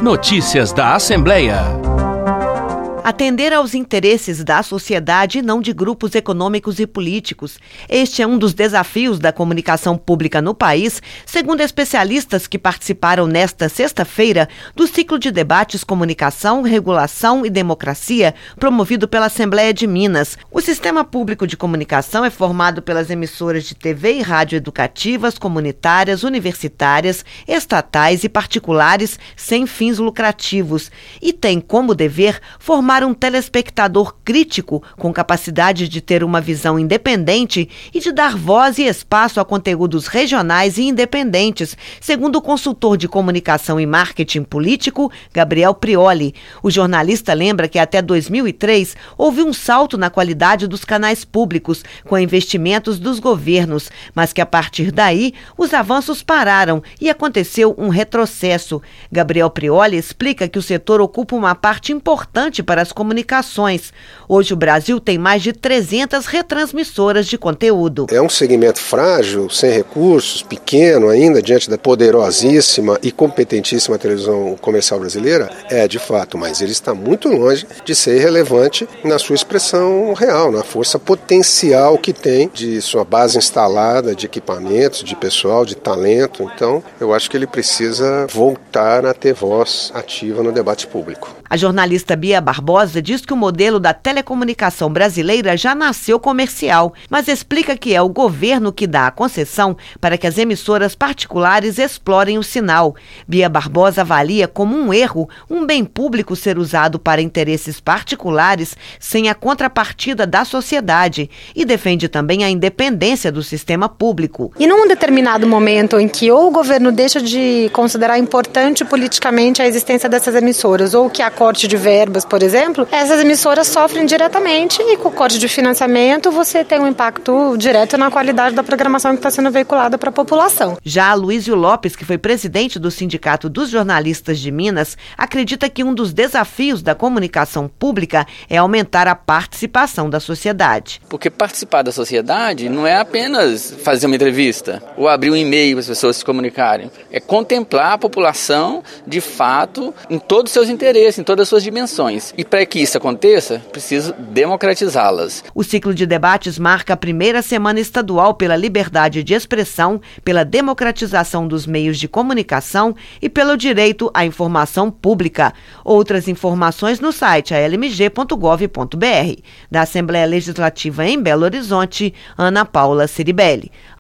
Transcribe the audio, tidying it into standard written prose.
Notícias da Assembleia. Atender aos interesses da sociedade e não de grupos econômicos e políticos. Este é um dos desafios da comunicação pública no país, segundo especialistas que participaram nesta sexta-feira do ciclo de debates Comunicação, Regulação e Democracia, promovido pela Assembleia de Minas. O sistema público de comunicação é formado pelas emissoras de TV e rádio educativas, comunitárias, universitárias, estatais e particulares sem fins lucrativos e tem como dever formar um telespectador crítico com capacidade de ter uma visão independente e de dar voz e espaço a conteúdos regionais e independentes, segundo o consultor de comunicação e marketing político, Gabriel Prioli. O jornalista lembra que até 2003 houve um salto na qualidade dos canais públicos com investimentos dos governos, mas que a partir daí os avanços pararam e aconteceu um retrocesso. Gabriel Prioli explica que o setor ocupa uma parte importante para as comunicações. Hoje o Brasil tem mais de 300 retransmissoras de conteúdo. É um segmento frágil, sem recursos, pequeno ainda, diante da poderosíssima e competentíssima televisão comercial brasileira? É, de fato, mas ele está muito longe de ser relevante na sua expressão real, na força potencial que tem de sua base instalada, de equipamentos, de pessoal, de talento. Então, eu acho que ele precisa voltar a ter voz ativa no debate público. A jornalista Bia Barbosa diz que o modelo da telecomunicação brasileira já nasceu comercial, mas explica que é o governo que dá a concessão para que as emissoras particulares explorem o sinal. Bia Barbosa avalia como um erro um bem público ser usado para interesses particulares sem a contrapartida da sociedade e defende também a independência do sistema público. E num determinado momento em que ou o governo deixa de considerar importante politicamente a existência dessas emissoras ou que há corte de verbas, por exemplo, essas emissoras sofrem diretamente e com o corte de financiamento você tem um impacto direto na qualidade da programação que está sendo veiculada para a população. Já Aloysio Lopes, que foi presidente do Sindicato dos Jornalistas de Minas, acredita que um dos desafios da comunicação pública é aumentar a participação da sociedade. Porque participar da sociedade não é apenas fazer uma entrevista ou abrir um e-mail para as pessoas se comunicarem. É contemplar a população, de fato, em todos os seus interesses, em todas as suas dimensões. E para que isso aconteça, preciso democratizá-las. O ciclo de debates marca a primeira semana estadual pela liberdade de expressão, pela democratização dos meios de comunicação e pelo direito à informação pública. Outras informações no site almg.gov.br. Da Assembleia Legislativa em Belo Horizonte, Ana Paula Ciribelli.